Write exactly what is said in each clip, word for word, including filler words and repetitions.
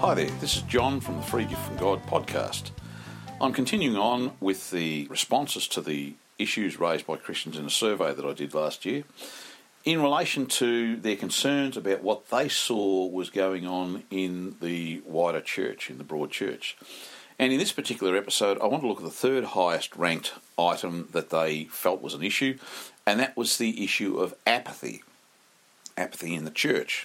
Hi there, this is John from the Free Gift from God podcast. I'm continuing on with the responses to the issues raised by Christians in a survey that I did last year in relation to their concerns about what they saw was going on in the wider church, in the broad church. And in this particular episode, I want to look at the third highest ranked item that they felt was an issue, and that was the issue of apathy. Apathy in the church.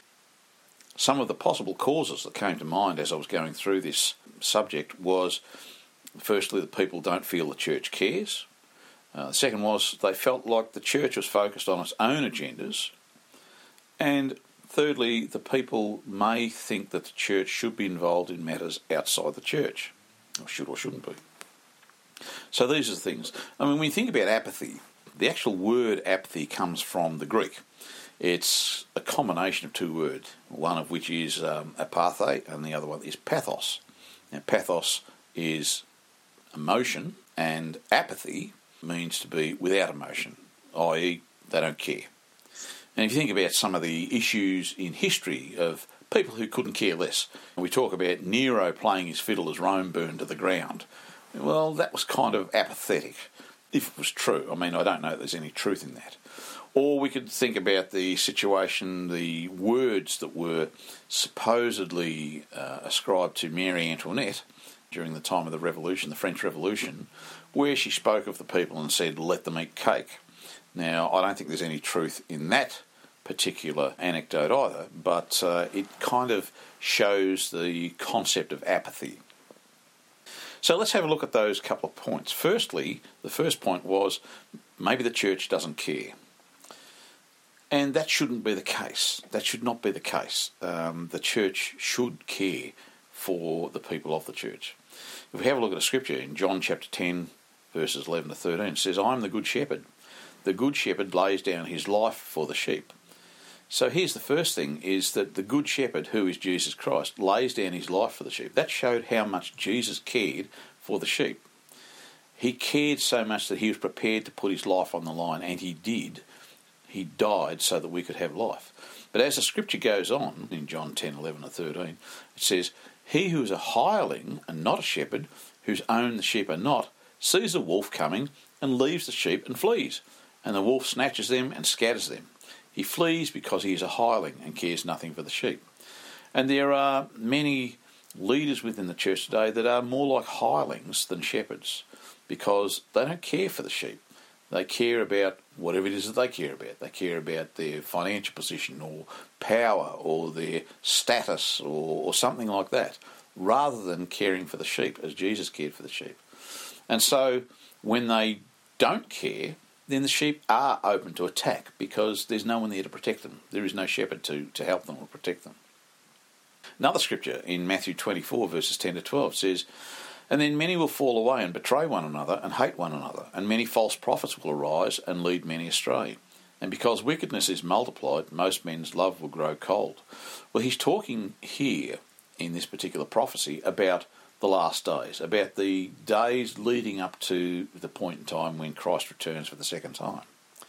Some of the possible causes that came to mind as I was going through this subject was, firstly, that people don't feel the church cares. Uh, the second was they felt like the church was focused on its own agendas. And thirdly, the people may think that the church should be involved in matters outside the church, or should or shouldn't be. So these are the things. I mean, when you think about apathy, the actual word apathy comes from the Greek. It's a combination of two words, one of which is um, apathe and the other one is pathos. Now, pathos is emotion and apathy means to be without emotion, that is they don't care. And if you think about some of the issues in history of people who couldn't care less, and we talk about Nero playing his fiddle as Rome burned to the ground, well, that was kind of apathetic, if it was true. I mean, I don't know if there's any truth in that. Or we could think about the situation, the words that were supposedly uh, ascribed to Mary Antoinette during the time of the Revolution, the French Revolution, where she spoke of the people and said, let them eat cake. Now, I don't think there's any truth in that particular anecdote either, but uh, it kind of shows the concept of apathy. So let's have a look at those couple of points. Firstly, the first point was maybe the church doesn't care. And that shouldn't be the case. That should not be the case. Um, the church should care for the people of the church. If we have a look at a scripture in John chapter ten, verses eleven to thirteen, it says, I am the good shepherd. The good shepherd lays down his life for the sheep. So here's the first thing, is that the good shepherd, who is Jesus Christ, lays down his life for the sheep. That showed how much Jesus cared for the sheep. He cared so much that he was prepared to put his life on the line, and he did. He died so that we could have life. But as the scripture goes on, in John ten, eleven to thirteen, it says, he who is a hireling and not a shepherd, whose own the sheep are not, sees a wolf coming and leaves the sheep and flees. And the wolf snatches them and scatters them. He flees because he is a hireling and cares nothing for the sheep. And there are many leaders within the church today that are more like hirelings than shepherds because they don't care for the sheep. They care about whatever it is that they care about. They care about their financial position or power or their status or, or something like that, rather than caring for the sheep as Jesus cared for the sheep. And so when they don't care, then the sheep are open to attack because there's no one there to protect them. There is no shepherd to, to help them or protect them. Another scripture in Matthew twenty-four, verses ten to twelve says, and then many will fall away and betray one another and hate one another, and many false prophets will arise and lead many astray. And because wickedness is multiplied, most men's love will grow cold. Well, he's talking here in this particular prophecy about the last days, about the days leading up to the point in time when Christ returns for the second time.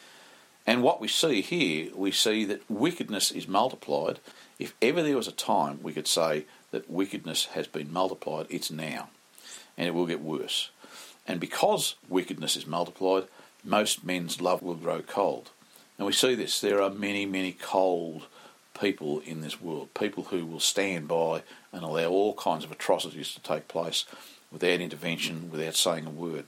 And what we see here, we see that wickedness is multiplied. If ever there was a time we could say that wickedness has been multiplied, it's now. And it will get worse. And because wickedness is multiplied, most men's love will grow cold. And we see this. There are many, many cold people in this world, people who will stand by and allow all kinds of atrocities to take place without intervention, without saying a word.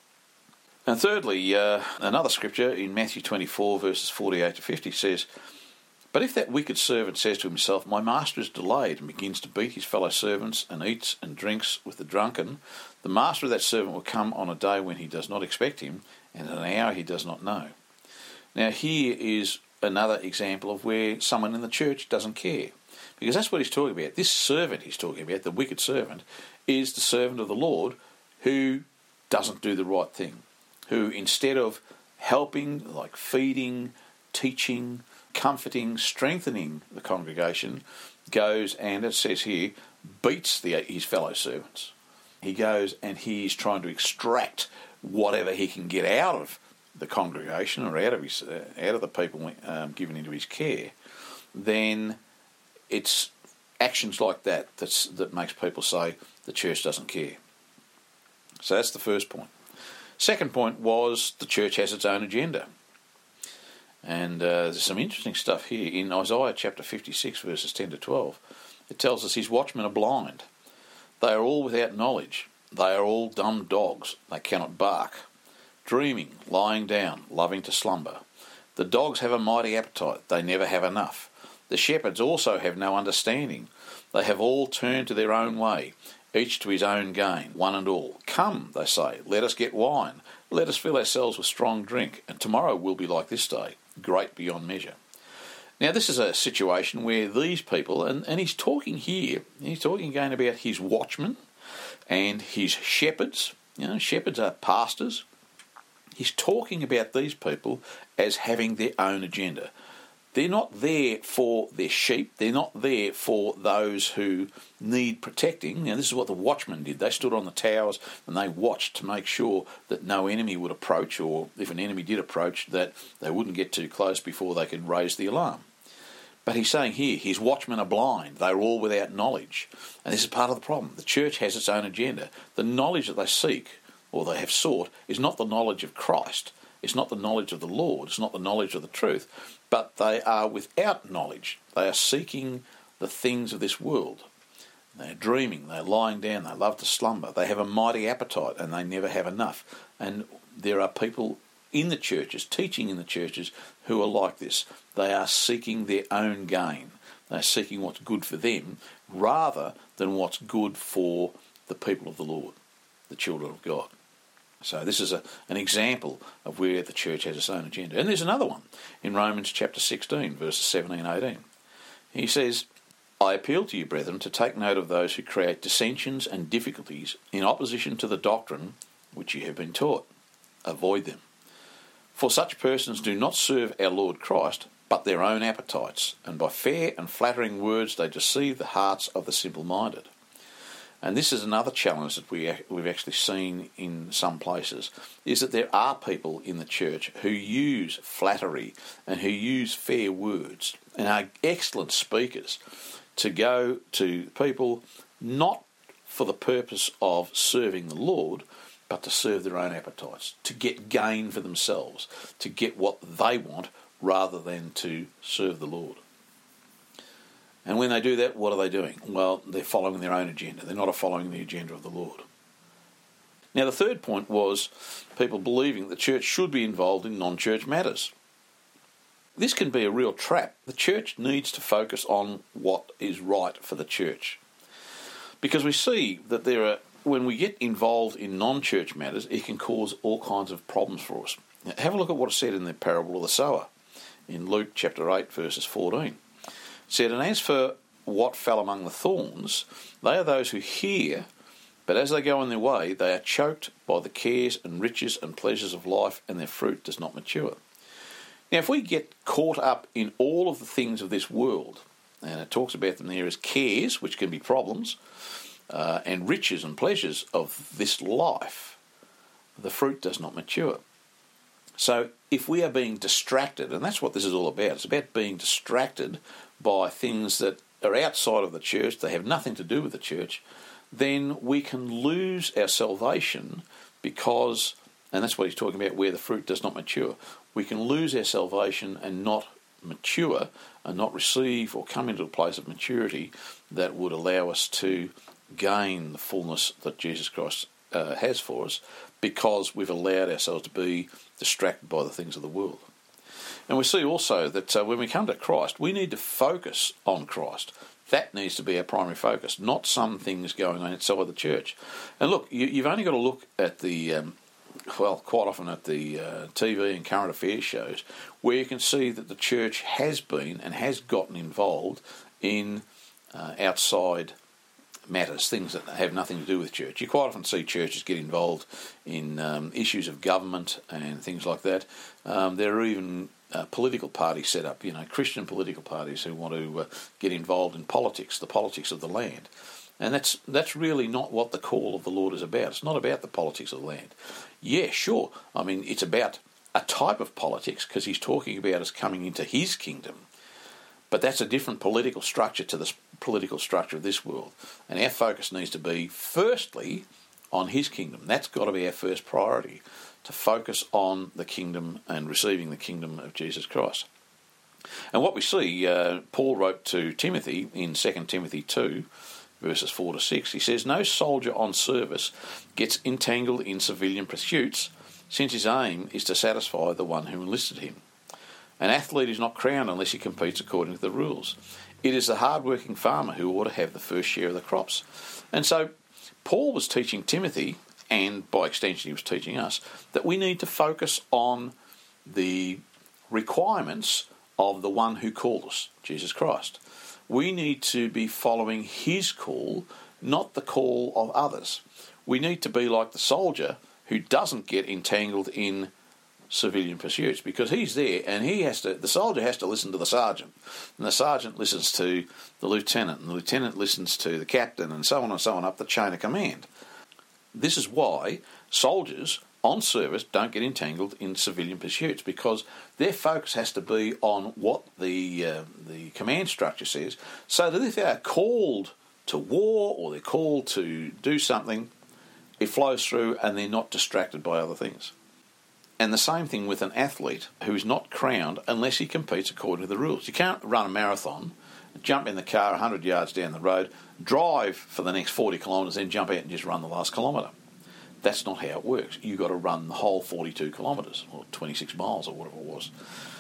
And thirdly, uh, another scripture in Matthew twenty-four, verses forty-eight to fifty says, but if that wicked servant says to himself, my master is delayed, and begins to beat his fellow servants and eats and drinks with the drunken, the master of that servant will come on a day when he does not expect him, and at an hour he does not know. Now here is another example of where someone in the church doesn't care. Because that's what he's talking about. This servant he's talking about, the wicked servant, is the servant of the Lord who doesn't do the right thing, who instead of helping, like feeding, teaching, comforting, strengthening the congregation, goes and, it says here, beats the, his fellow servants. He goes and he's trying to extract whatever he can get out of the congregation or out of his, uh, out of the people um, given into his care. Then it's actions like that that's, that makes people say the church doesn't care. So that's the first point. Second point was the church has its own agenda. And uh, there's some interesting stuff here. In Isaiah chapter fifty-six, verses ten to twelve, it tells us his watchmen are blind. They are all without knowledge. They are all dumb dogs. They cannot bark. Dreaming, lying down, loving to slumber. The dogs have a mighty appetite. They never have enough. The shepherds also have no understanding. They have all turned to their own way, each to his own gain, one and all. Come, they say, let us get wine. Let us fill ourselves with strong drink, and tomorrow will be like this day, great beyond measure. Now, this is a situation where these people, and, and he's talking here, he's talking again about his watchmen and his shepherds. You know, shepherds are pastors. He's talking about these people as having their own agenda. They're not there for their sheep. They're not there for those who need protecting. Now, this is what the watchmen did. They stood on the towers and they watched to make sure that no enemy would approach, or if an enemy did approach, that they wouldn't get too close before they could raise the alarm. But he's saying here, his watchmen are blind. They're all without knowledge. And this is part of the problem. The church has its own agenda. The knowledge that they seek, or they have sought, is not the knowledge of Christ. It's not the knowledge of the Lord. It's not the knowledge of the truth. But they are without knowledge. They are seeking the things of this world. They're dreaming. They're lying down. They love to slumber. They have a mighty appetite and they never have enough. And there are people in the churches, teaching in the churches, who are like this. They are seeking their own gain. They're seeking what's good for them rather than what's good for the people of the Lord, the children of God. So this is a, an example of where the church has its own agenda. And there's another one in Romans chapter sixteen, verses seventeen and eighteen. He says, I appeal to you, brethren, to take note of those who create dissensions and difficulties in opposition to the doctrine which you have been taught. Avoid them. For such persons do not serve our Lord Christ, but their own appetites, and by fair and flattering words they deceive the hearts of the simple-minded. And this is another challenge that we, we've actually seen in some places, is that there are people in the church who use flattery and who use fair words and are excellent speakers to go to people not for the purpose of serving the Lord, but to serve their own appetites, to get gain for themselves, to get what they want rather than to serve the Lord. And when they do that, what are they doing? Well, they're following their own agenda. They're not following the agenda of the Lord. Now, the third point was people believing the church should be involved in non-church matters. This can be a real trap. The church needs to focus on what is right for the church. Because we see that there are, when we get involved in non-church matters, it can cause all kinds of problems for us. Now, have a look at what is said in the parable of the sower in Luke chapter eight, verses fourteen. It said, and as for what fell among the thorns, they are those who hear, but as they go on their way, they are choked by the cares and riches and pleasures of life, and their fruit does not mature. Now, if we get caught up in all of the things of this world, and it talks about them there as cares, which can be problems, uh, and riches and pleasures of this life, the fruit does not mature. So if we are being distracted, and that's what this is all about, it's about being distracted by things that are outside of the church, they have nothing to do with the church, then we can lose our salvation because, and that's what he's talking about, where the fruit does not mature. We can lose our salvation and not mature and not receive or come into a place of maturity that would allow us to gain the fullness that Jesus Christ uh, has for us, because we've allowed ourselves to be distracted by the things of the world. And we see also that uh, when we come to Christ, we need to focus on Christ. That needs to be our primary focus, not some things going on outside the church. And look, you, you've only got to look at the, um, well, quite often at the uh, T V and current affairs shows, where you can see that the church has been and has gotten involved in uh, outside matters, things that have nothing to do with church. You quite often see churches get involved in um, issues of government and things like that. Um, there are even uh, political parties set up, you know, Christian political parties who want to uh, get involved in politics, the politics of the land. And that's that's really not what the call of the Lord is about. It's not about the politics of the land. Yeah, sure. I mean, it's about a type of politics because he's talking about us coming into his kingdom. But that's a different political structure to the political structure of this world. And our focus needs to be, firstly, on his kingdom. That's got to be our first priority, to focus on the kingdom and receiving the kingdom of Jesus Christ. And what we see, uh, Paul wrote to Timothy in Second Timothy two, verses four to six, he says, "No soldier on service gets entangled in civilian pursuits, since his aim is to satisfy the one who enlisted him. An athlete is not crowned unless he competes according to the rules. It is the hard-working farmer who ought to have the first share of the crops." And so Paul was teaching Timothy, and by extension he was teaching us, that we need to focus on the requirements of the one who called us, Jesus Christ. We need to be following his call, not the call of others. We need to be like the soldier who doesn't get entangled in civilian pursuits, because he's there and he has to, the soldier has to listen to the sergeant, and the sergeant listens to the lieutenant, and the lieutenant listens to the captain, and so on and so on up the chain of command. This is why soldiers on service don't get entangled in civilian pursuits, because their focus has to be on what the uh, the command structure says, so that if they are called to war or they're called to do something, it flows through and they're not distracted by other things. And the same thing with an athlete who is not crowned unless he competes according to the rules. You can't run a marathon, jump in the car one hundred yards down the road, drive for the next forty kilometres, then jump out and just run the last kilometre. That's not how it works. You've got to run the whole forty-two kilometres, or twenty-six miles, or whatever it was.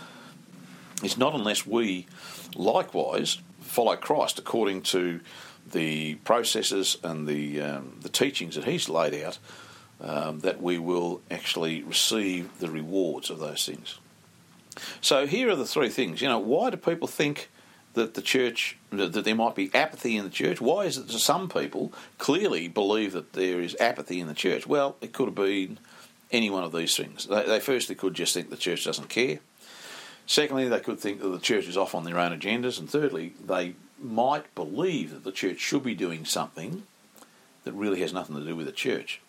It's not unless we, likewise, follow Christ according to the processes and the um, the teachings that he's laid out, um, that we will actually receive the rewards of those things. So here are the three things. You know, why do people think that the church, that there might be apathy in the church? Why is it that some people clearly believe that there is apathy in the church? Well, it could have been any one of these things. They, they firstly could just think the church doesn't care. Secondly, they could think that the church is off on their own agendas. And thirdly, they might believe that the church should be doing something that really has nothing to do with the church.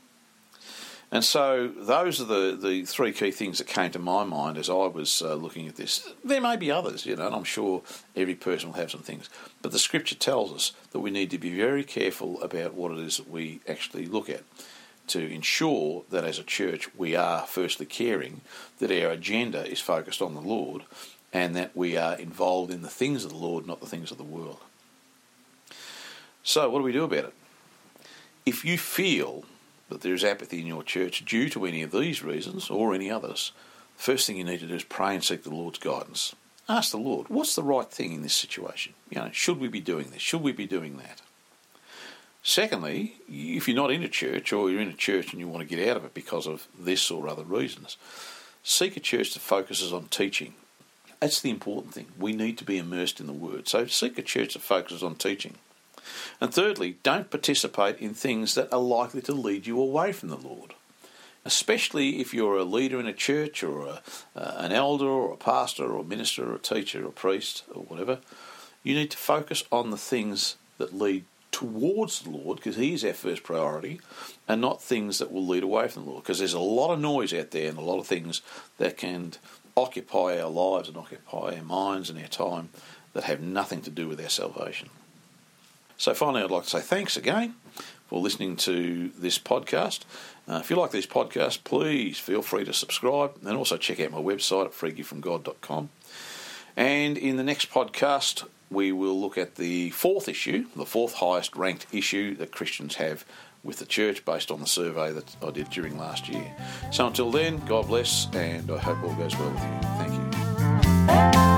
And so those are the, the three key things that came to my mind as I was uh, looking at this. There may be others, you know, and I'm sure every person will have some things. But the Scripture tells us that we need to be very careful about what it is that we actually look at, to ensure that as a church we are firstly caring, that our agenda is focused on the Lord, and that we are involved in the things of the Lord, not the things of the world. So what do we do about it? If you feel that there is apathy in your church due to any of these reasons or any others, the first thing you need to do is pray and seek the Lord's guidance. Ask the Lord, what's the right thing in this situation? You know, should we be doing this? Should we be doing that? Secondly, if you're not in a church, or you're in a church and you want to get out of it because of this or other reasons, seek a church that focuses on teaching. That's the important thing. We need to be immersed in the Word. So seek a church that focuses on teaching. And thirdly, don't participate in things that are likely to lead you away from the Lord. Especially if you're a leader in a church, or a, uh, an elder or a pastor or a minister or a teacher or a priest or whatever. You need to focus on the things that lead towards the Lord, because He is our first priority, and not things that will lead away from the Lord, because there's a lot of noise out there and a lot of things that can occupy our lives and occupy our minds and our time that have nothing to do with our salvation. So finally, I'd like to say thanks again for listening to this podcast. Uh, if you like these podcasts, please feel free to subscribe, and also check out my website at free gift from god dot com. And in the next podcast, we will look at the fourth issue, the fourth highest ranked issue that Christians have with the church, based on the survey that I did during last year. So until then, God bless, and I hope all goes well with you. Thank you.